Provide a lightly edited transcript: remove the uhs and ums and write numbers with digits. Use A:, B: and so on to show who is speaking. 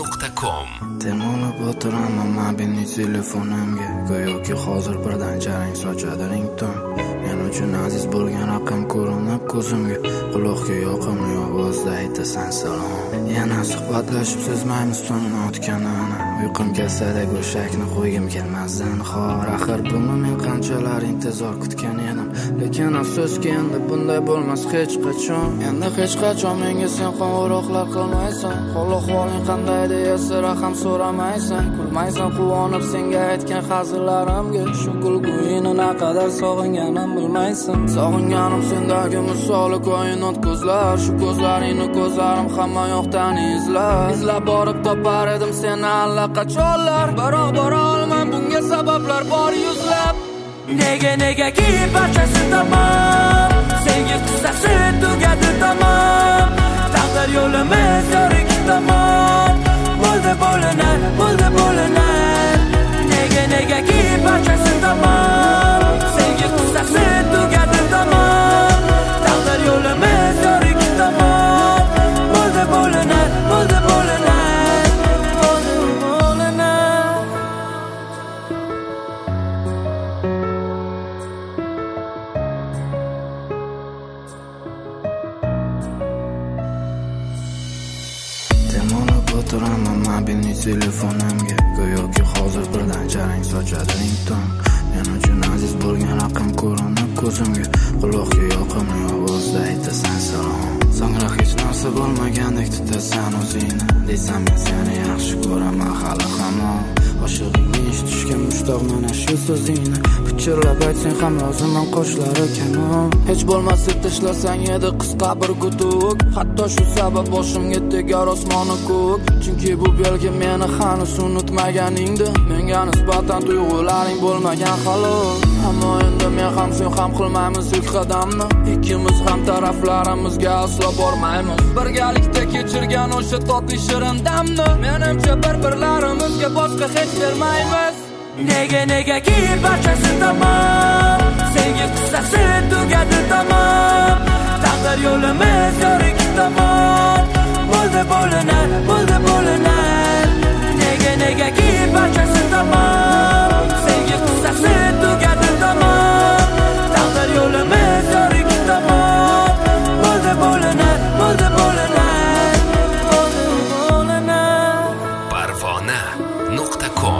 A: parvona.com.
B: Termolab o'tiraman mobilniy telefonimga, go'yoki hozir birdan jarang sochadi rington. Men uchun aziz bo'lgan raqam ko'rinib ko'zimga, quloqga yoqimli ovozda aytasan salom. Yana suhbatlashib sezmaymiz tunni o'tganini, uyqum kelsa-da go'shakni qo'ygim kelmasdan xor. Axir buni men qanchalar intizor kutgan edim, lekin afsuski endi bunday bo'lmas hech qachon. Endi hech qachon menga sen qo'ng'iroqlar qilmaysan, hol-ahvoling qanday deya sira ham so'ramaysan. Kulmaysan quvonib senga aytgan hazillarımga, shu kulguyini naqadar sog'inganim bilmaysan. Sog'inganim sendagi misoli koinot ko'zlar, shu ko'zlaringni ko'zlarim hamma yoqdan izlab borib topar edim seni allaqachonlar. Biroq bora olmam, bunga sabablar bor yuzlab.
C: Negaki barchasi tamom, senga qissasi tugadi tamom. Taqdir yo'limiz yo'rik tamom, bo'ldi bo'linar. Negaki barchasi tamom, senga qissasi tugadi tamom. Taqdir yo'limiz yo'rik tamom, bo'ldi bo'linar.
B: Termolab o'tiraman mobilniy telefonimga, go'yoki hozir birdan jarang sochadi rington. Men uchun aziz bo'lgan raqam ko'rinib ko'zimga, quloqga yoqimli ovozda aytasan salom. So'ngra hech narsa bo'lmagandek tutasan o'zingni, desam men seni yaxshi ko'raman hali hamon. Oshig'ingni eshitishga mushtoq mana shu so'zingni, pichirlab aytsang ham lozimman qoshlari kamon. Hech bo'lmasa tashlasang edi qisqa bir gutuk, hatto shu sabab boshimga tegar osmoni ko'k. Chunki bu belgi meni hanuz unutmaganingda, menga nisbatan tuyg'ularing bo'lmagan xolos. Ammo endi men ham sen ham qilmaymiz ilk qadamni, ikkimiz ham taraflarimizga aslo bormaymiz. Birgalikda kechirgan o'sha totli shirin damni, menimcha bir-birlarimizga boshqa hech bermaymiz.
C: Negaki barchasi tamom, senga qissasi tugadi tamom. Taqdir yo'limiz yo'rik tamom, bo'ldi bo'linar. Negaki barchasi tamom, senga qissasi tugadi tamom. Taqdir yo'limiz yo'rik tamom, bo'ldi bo'linar.
A: parvona.com